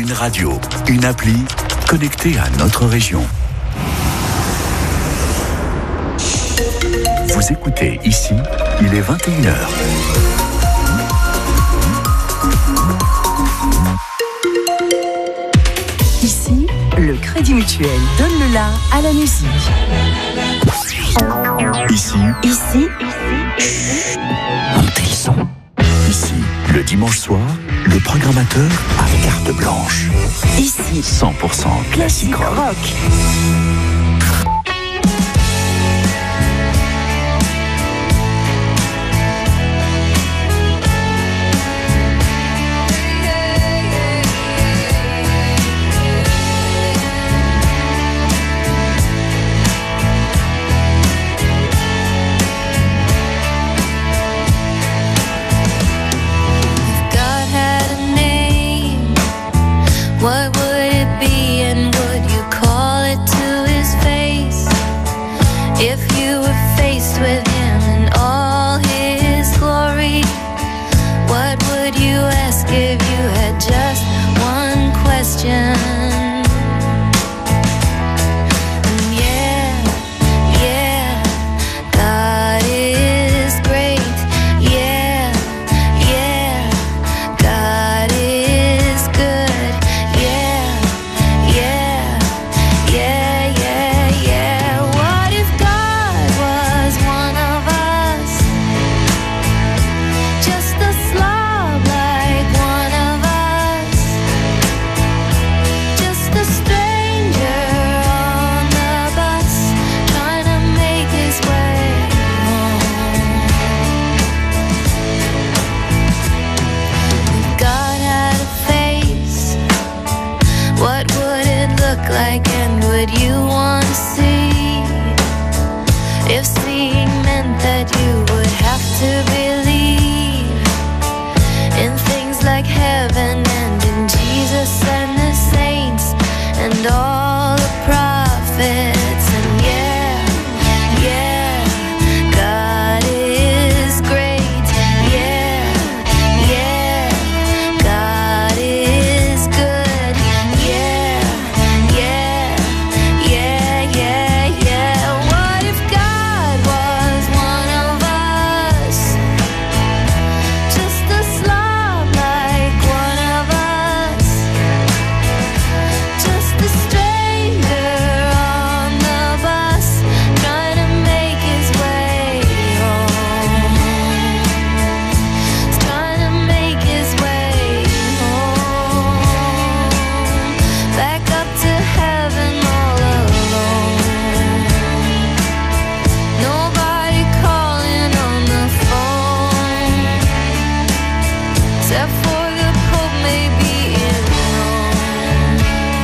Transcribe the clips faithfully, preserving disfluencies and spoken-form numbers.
Une radio, une appli connectée à notre région. Vous écoutez ici, il est vingt et une heures. Ici, le Crédit Mutuel donne le la à la musique. Ici, Ici, chut, montez le son. Ici, le dimanche soir, le programmateur a carte blanche. ici, cent pour cent classique rock. rock. What would it be and would you call it to his face? If you were faced with him in all his glory, what would you ask if you had just one question? And yeah, yeah, God is great. Yeah, yeah, God is good. Yeah, yeah, yeah, yeah, yeah. What if God was one of us? Just a slob like one of us. Just a stranger on the bus trying to make his way home. If God had a face, what would it look like and would you want to see? If seeing meant that you would have to believe in things like heaven and in Jesus and the saints and all the prophets. And yeah, yeah, God is great. Yeah, yeah, God is good. Yeah, yeah, yeah, yeah, yeah. What if God was one of us? Just a slob like one of us. Just a stranger on the bus trying to make his way home. He's trying to make his way home. Back up to heaven all alone. Nobody calling on the phone except for the Pope maybe in Rome.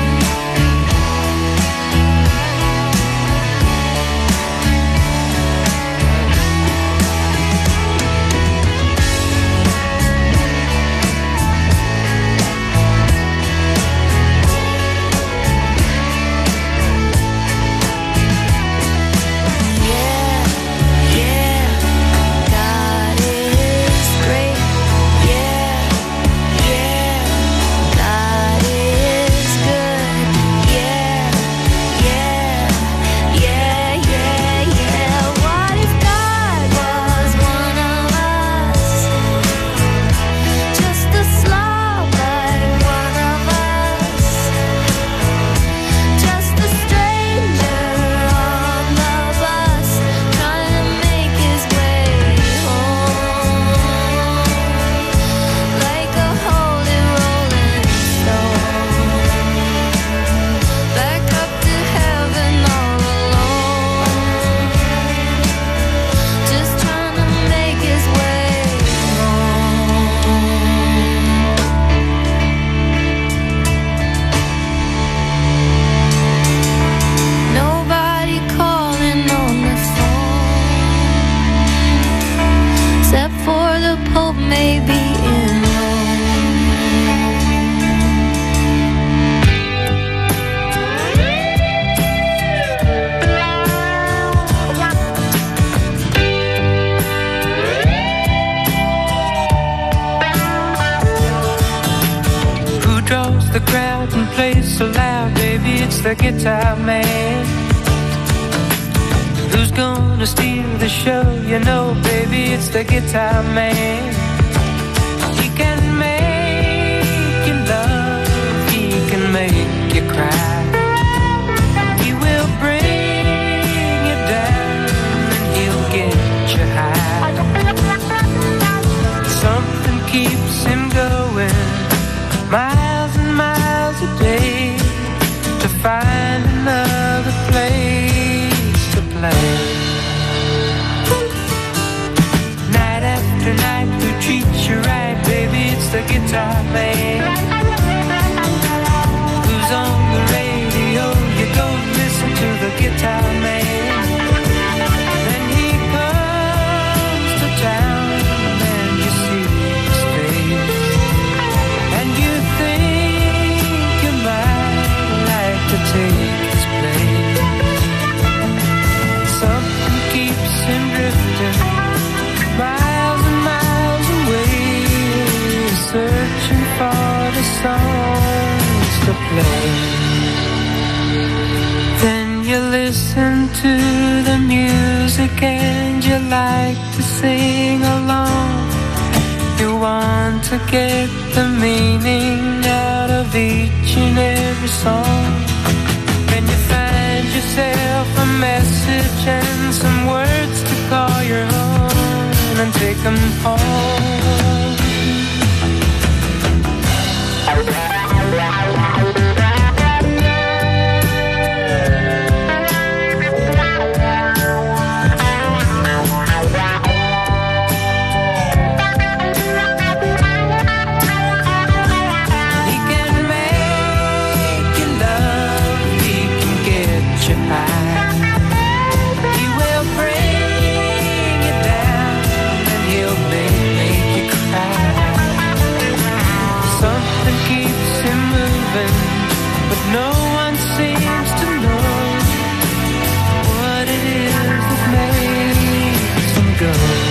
Yeah, yeah, God is great. Yeah, yeah, God is good. Yeah, yeah, yeah, yeah, yeah. What if God was one of us? Just a slob like one of us. Just a stranger on the bus trying to make his way home. Like a holy rolling stone. Back up to heaven all alone. Just trying to make his way home. Nobody calling on the phone except for the Pope maybe in Rome. Who draws the the crowd and plays so loud, baby, it's the guitar man. Who's gonna steal the show? You know, baby, it's the guitar man. He can make you love, he can make you cry. He will bring you down and he'll get you high. Something keeps him going, miles and miles a day, to find another place to play. Night after night, who treats you right, baby, it's the guitar man. Who's on the radio? You go listen to the guitar man. Then he comes to town and you see his face, and you think you might like to take his place. Something keeps him drifting, miles and miles away, searching for the songs to play. Then you listen to the music and you like to sing along. You want to get the meaning out of each and every song. Then you find yourself a message and some words to call your own and take them home. No one seems to know what it is that makes them go.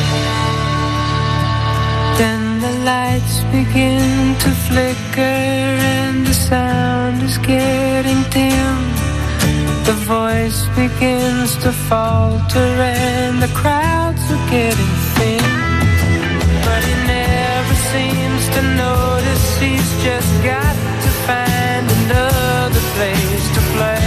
Then the lights begin to flicker and the sound is getting dim. The voice begins to falter and the crowds are getting thin. But he never seems to notice, he's just got to find another place to play.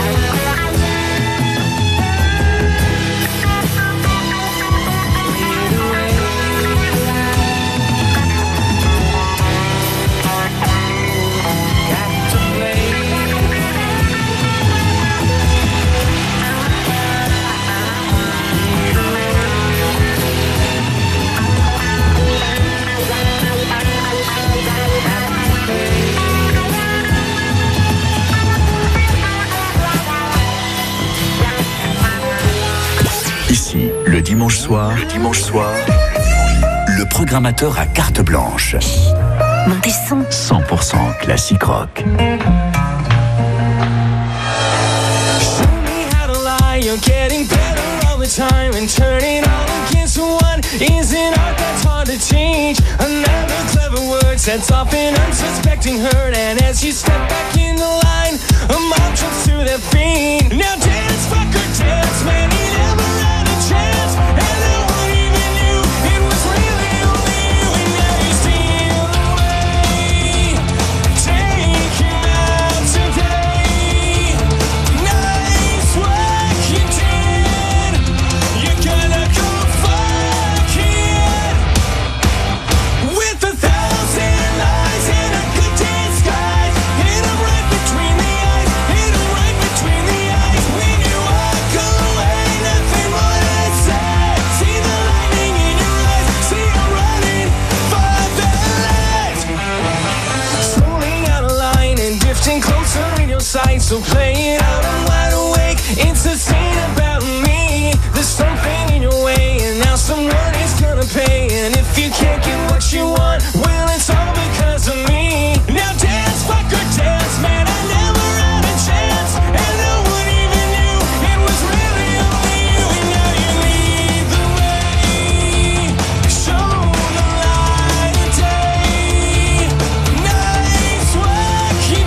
Ici, le dimanche soir, le dimanche soir, le programmateur à carte blanche. Montez son. cent pour cent classique rock. Show me how to lie, you're getting better all the time, and turning all against one is an art that's hard to change. Another clever word sets off an unsuspecting hurt, and as you step back in the line, a mob jumps to their feet. Now dance, fucker, dance, man, you never had a chance, and no one even knew it was really only you, and now you steal away. Take him out today. Nice work you did. You gotta go fuck it. With a thousand lies and a good disguise, hit 'em right between the eyes, hit 'em right between the eyes. When you walk away, nothing more to say. See the lightning in your eyes, see you running for the light. Slowly out of line and drifting closer in your sight, so play it out, I'm wide awake. It's a scene about me. There's something in your way, and now someone is gonna pay. And if you can't get what you want, well, it's all because of me. Now dance, fucker, dance, man, I never had a chance, and no one even knew it was really only you, and now you lead the way. Show the light of day. Nice work you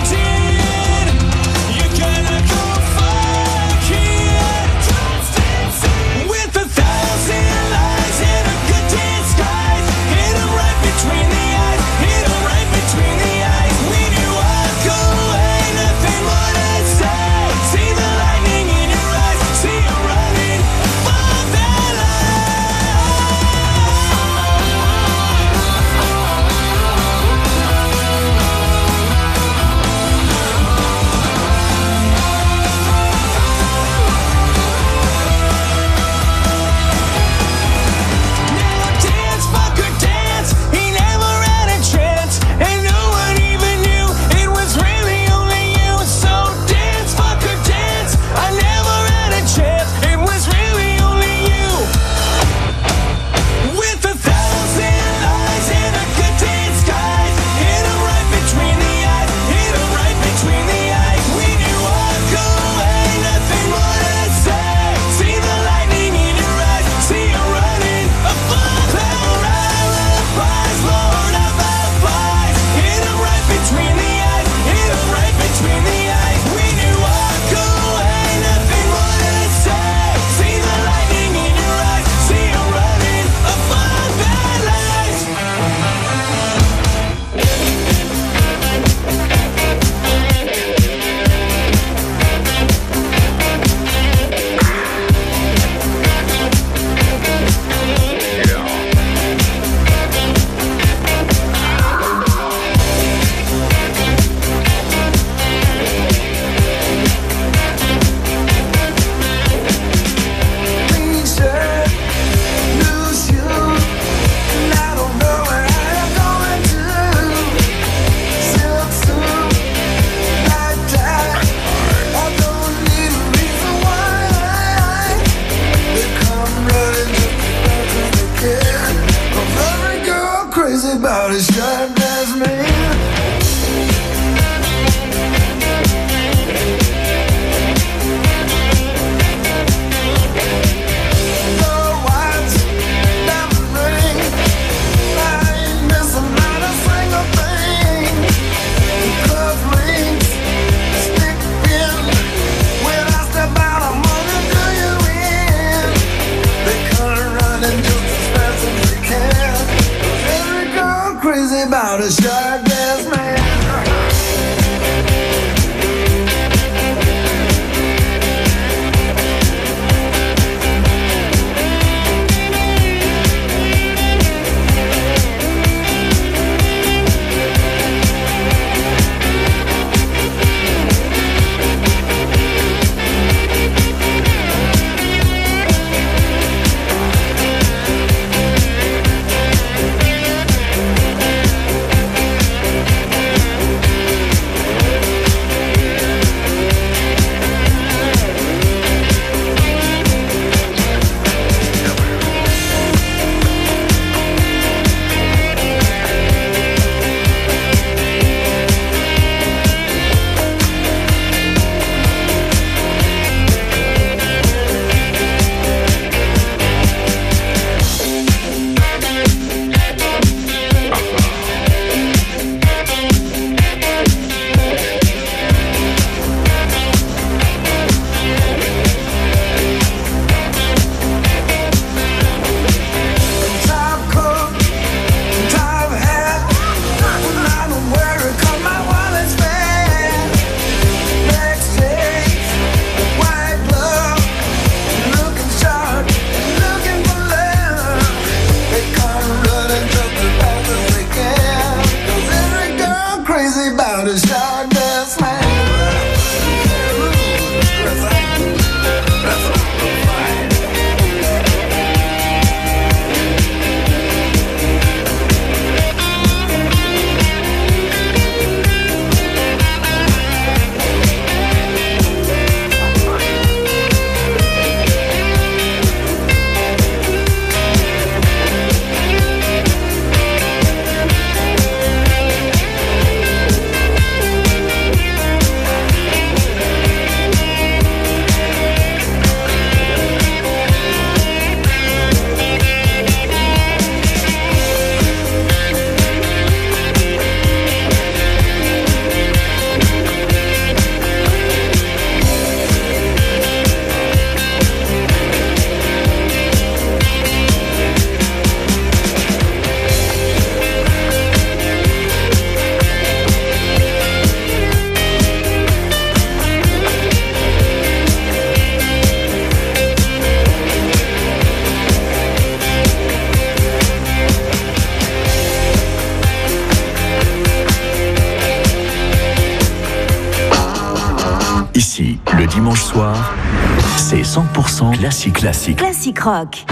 Ici, le dimanche soir, c'est cent pour cent classique classique. Classique rock.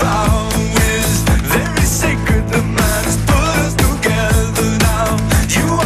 You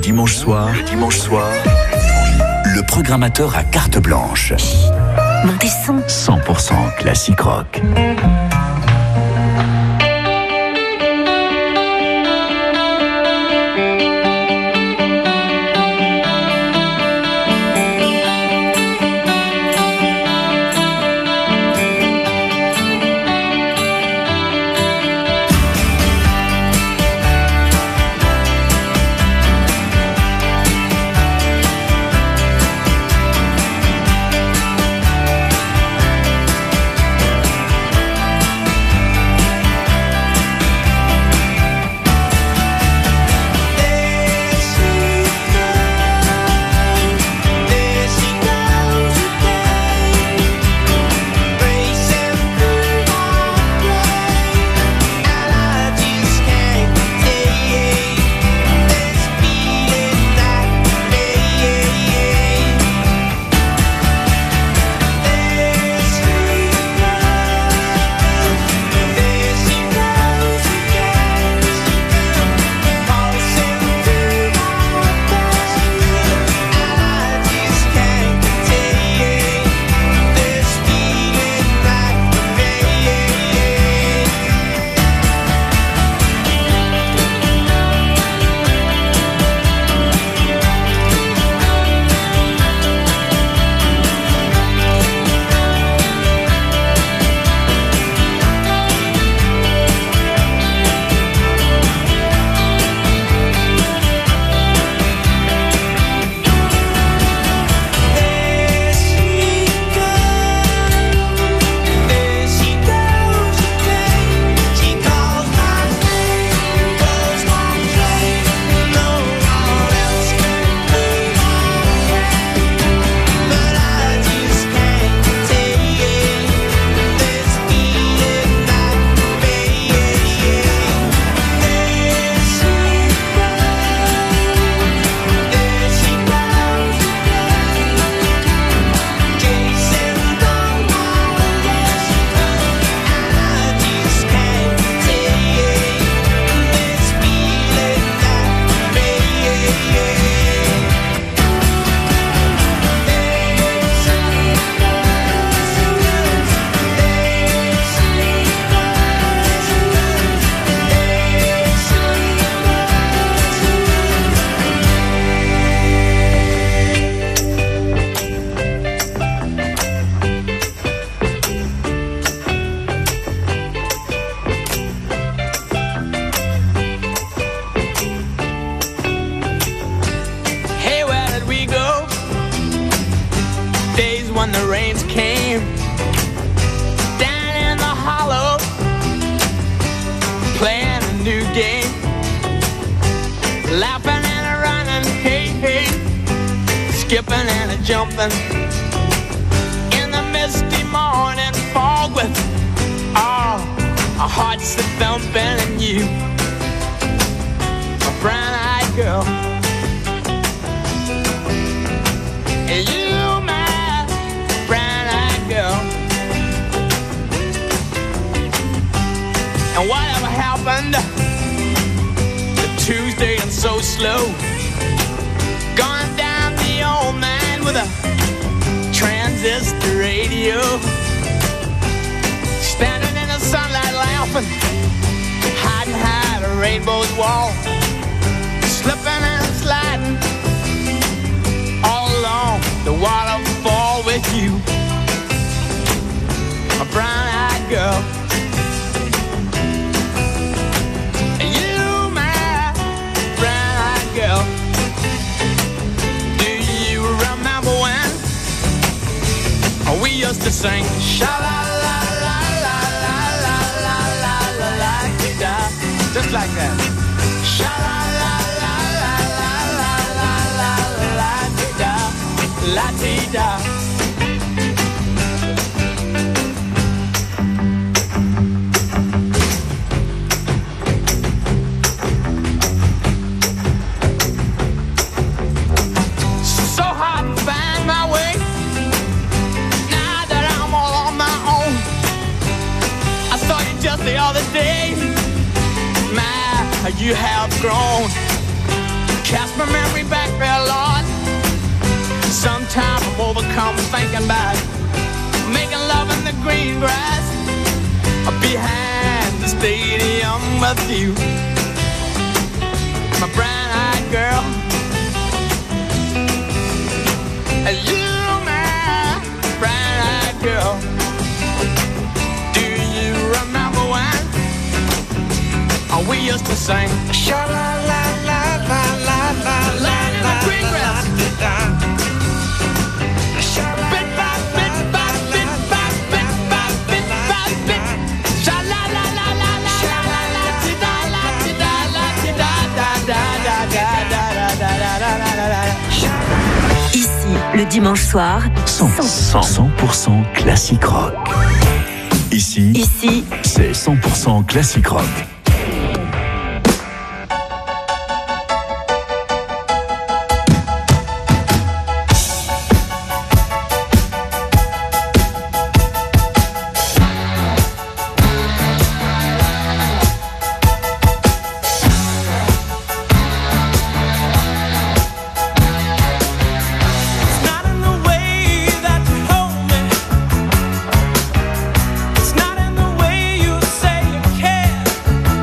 dimanche soir, le dimanche soir, le programmateur a carte blanche. Montez son. cent pour cent classique rock. You have grown, cast my memory thing with you, my brown-eyed girl. You, my brown-eyed girl. Do you remember when we used to sing? Sha-la-la-la-la-la-la-la, lying in the green grass. Bit by bit by bit by bit by bit by bit. Ici, le dimanche soir, cent pour cent classique rock. Ici, Ici, c'est cent pour cent classique rock. It's not in the way you say you care.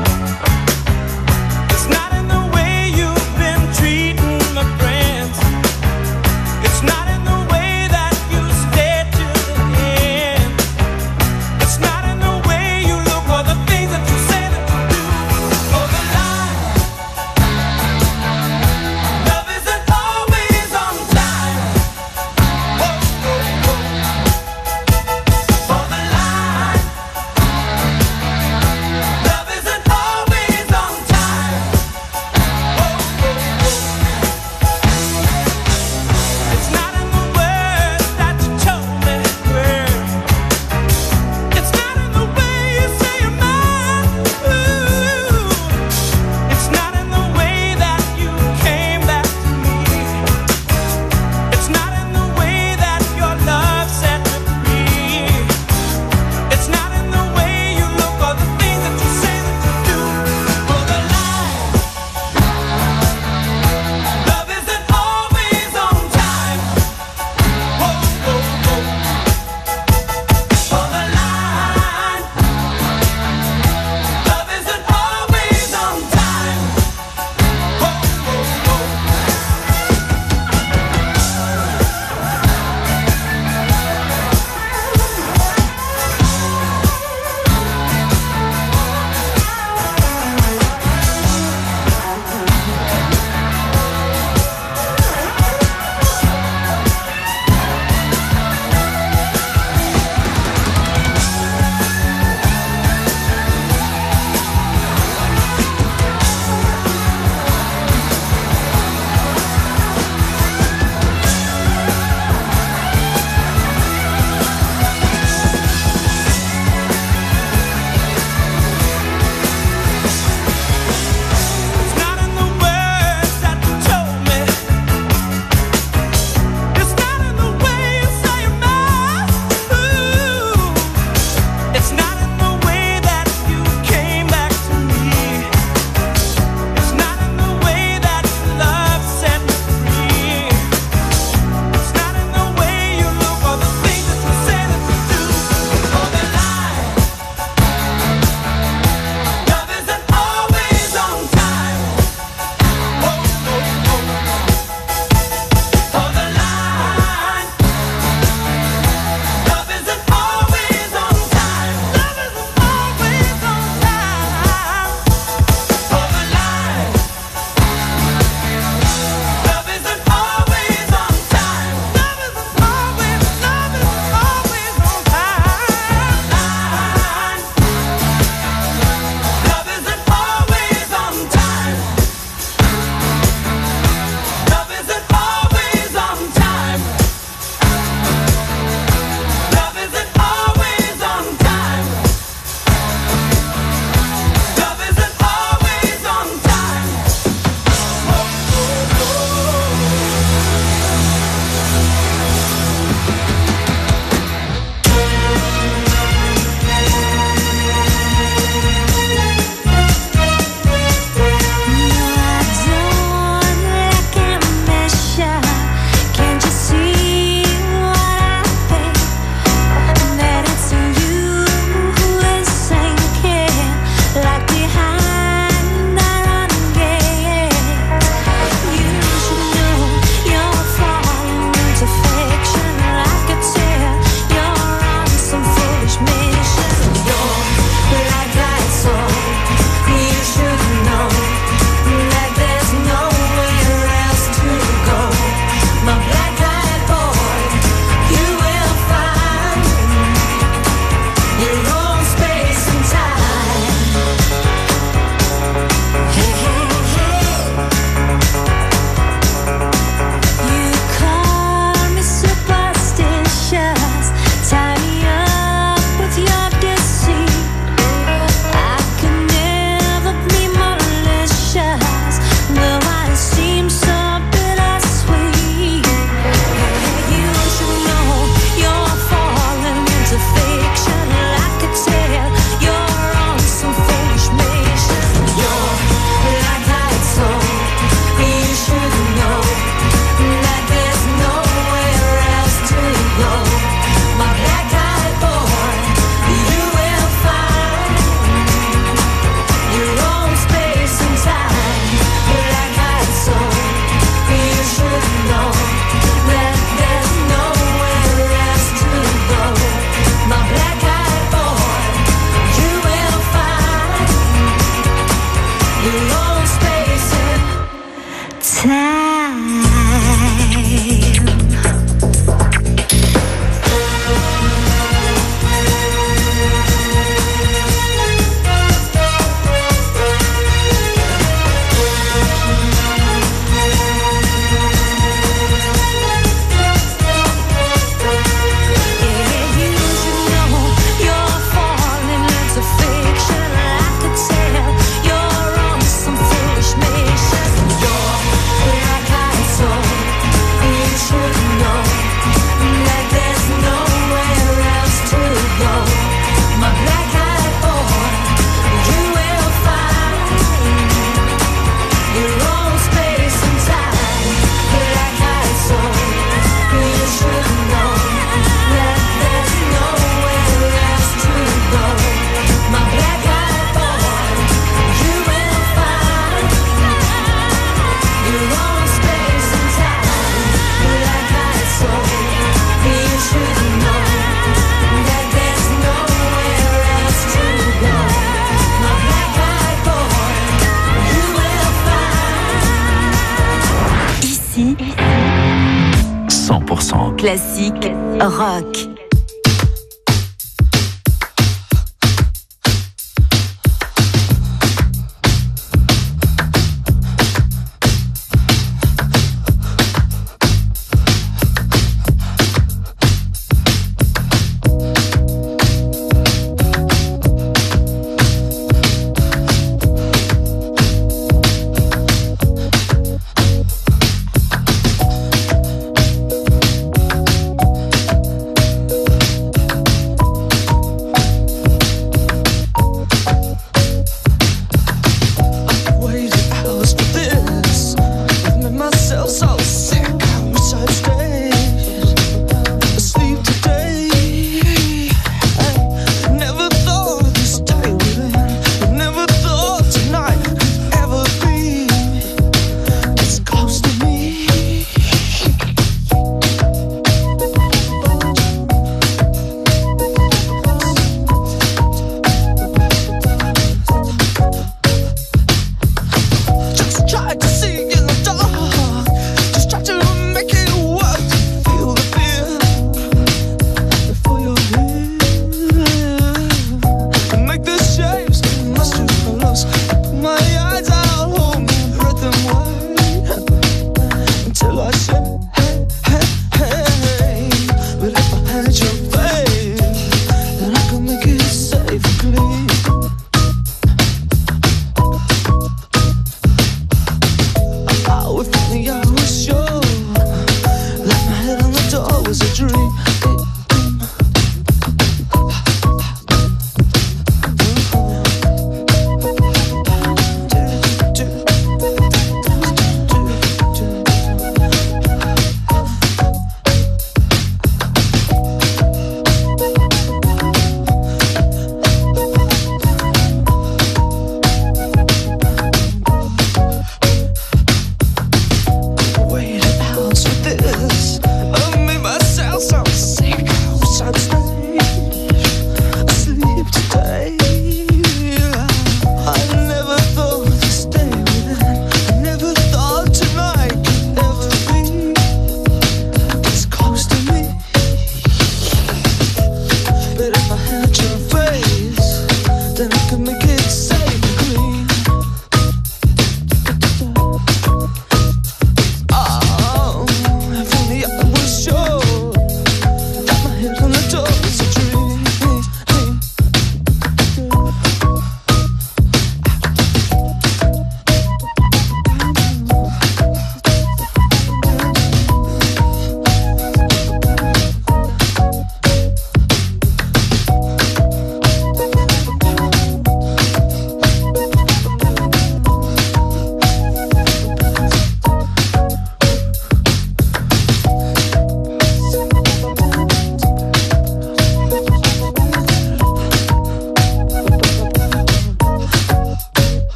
cent. Classique, rock.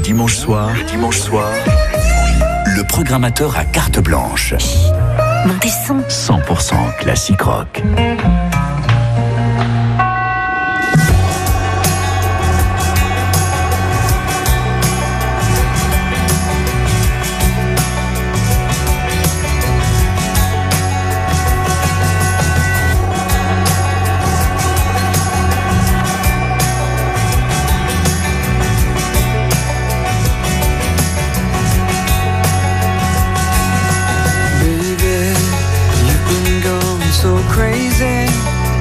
dimanche soir, le dimanche soir, le programmateur à carte blanche. Montez son. cent pour cent classique rock. So crazy,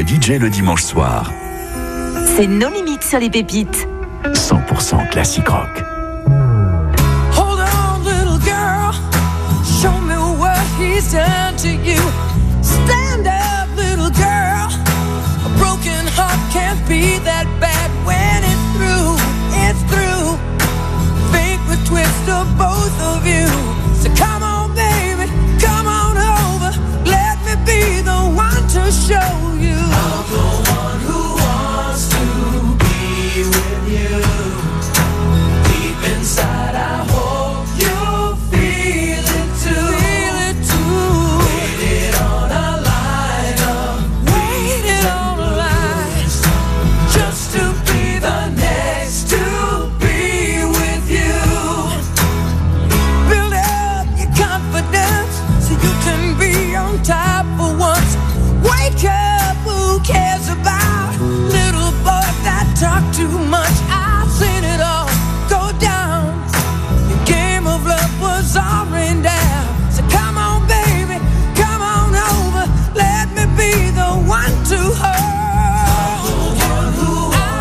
le D J le dimanche soir. C'est nos limites sur les pépites. cent pour cent classique rock. Hold on, little girl. Show me what he's done to you. Stand up, little girl. A broken heart can't be that bad when it's through. It's through. Fate would twist of both of you. So come on, baby, come on over. Let me be the one to show you. I'm the one who wants to be with you. Deep inside, I hope you feel it too. Feel it too. Waited on a line of waited on a line just to be the next to be with you. Build up your confidence so you can be on top for once. Wake up, who cares about little boys that talk too much? I've seen it all go down. The game of love was all rained down. So come on, baby, come on over. Let me be the one to hold. I'm the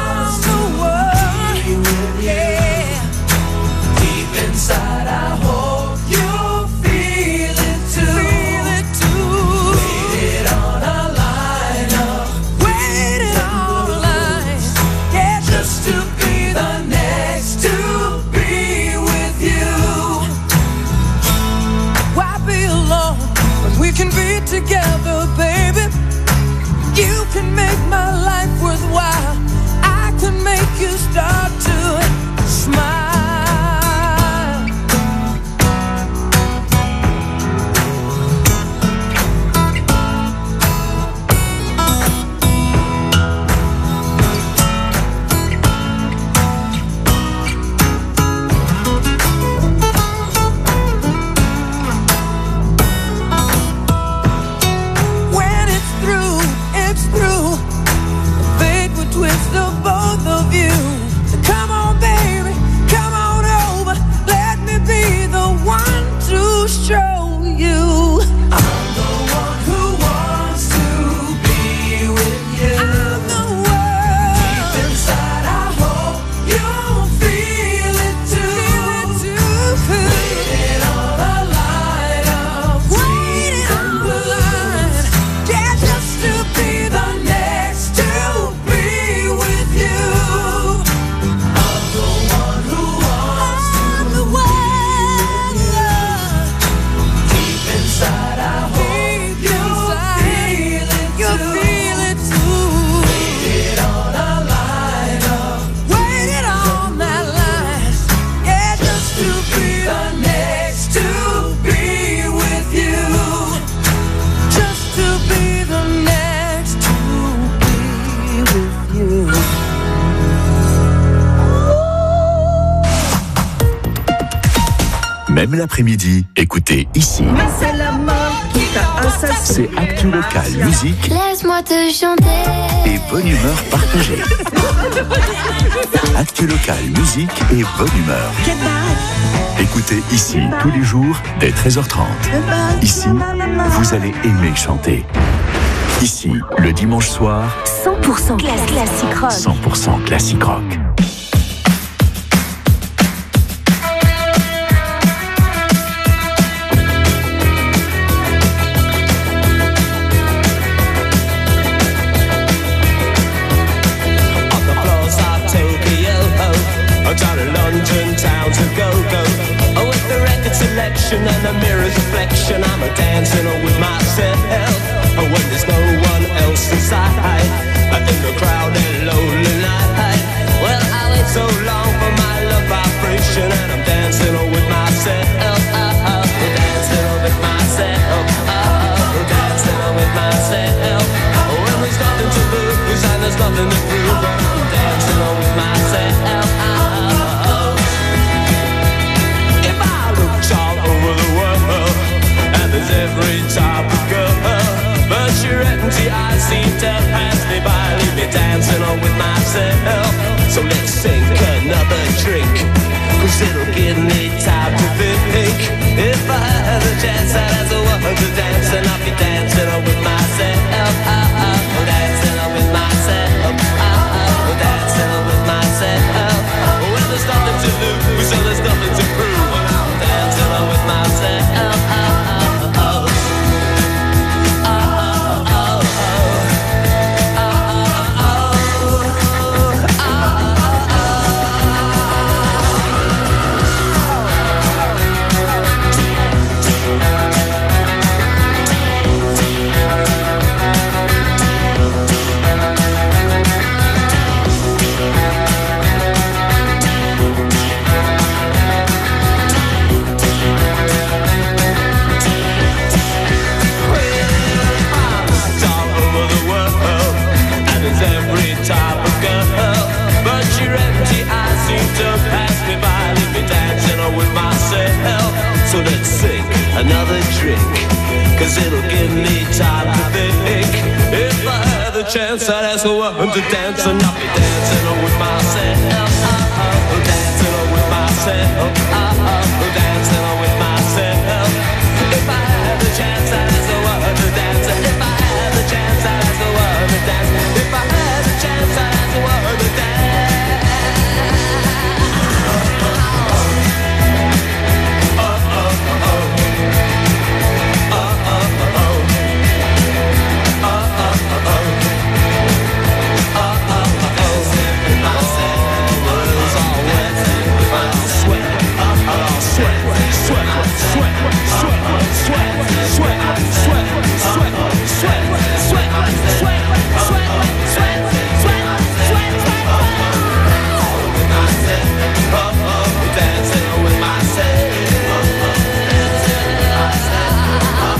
one, yeah. Deep inside, I hope you feel it too. Feel it too. Waited on a line up. Waited on a line. Yeah, just to be the next to be with you. Why be alone when we can be together, baby? You can make my life worthwhile. I can make you start to smile. When it's through, it's through. Fate would twist of both of you. So come on, baby, come on over. Let me be the one to show you. I'm the one who wants to be with you. I'm the one. Deep inside, I hope you feel it too. Feel it too. Waiting on a line of waiting on the line. Yeah, just to be the next to be with you. I'm the one who wants I'm the one. Deep inside, I hope you feel it too. You feel it too. Waited on a line of waited on that line. Yeah, just to be the next to be with you. Just to be the next to be with you. Même l'après-midi, écoutez ici. Mais c'est la mort qui t'a assassiné. C'est Actu Local Musique Laisse-moi te chanter. et bonne humeur partagée. Actu Local Musique et bonne humeur. Écoutez ici tous les jours dès treize heures trente. Ici, vous allez aimer chanter. Ici, le dimanche soir, cent pour cent classe classique rock. cent pour cent classique rock. On the floors of Tokyo, oh, down in London town to go go. Oh, with the record selection and the mirror's reflection, I'm a dancing with myself. Oh, when there's no one else inside, in the crowded lonely night. Well, I wait so long for my love vibration, and I'm dancing with myself. Oh, oh, dancing with myself. Oh, dancing with myself. Oh, when there's nothing to lose and there's nothing to prove, I'm dancing with myself. If I looked all over the world and there's cause it'll give me time to think. If I had the chance, I'd ask a woman to dance, and I'll be dancing with myself. Oh, oh, dancing with myself. Oh, oh, dancing with